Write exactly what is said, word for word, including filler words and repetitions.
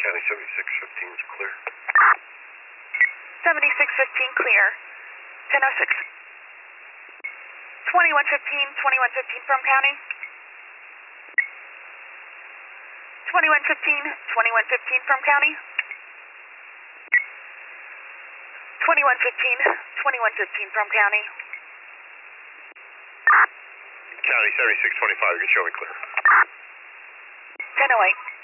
County seventy-six fifteen is clear. seventy-six fifteen clear. ten oh six. twenty-one fifteen, twenty-one fifteen from County. twenty-one fifteen, twenty-one fifteen from County. twenty-one fifteen, twenty-one fifteen from County. County seventy-six twenty-five, you can show me clear. ten oh eight.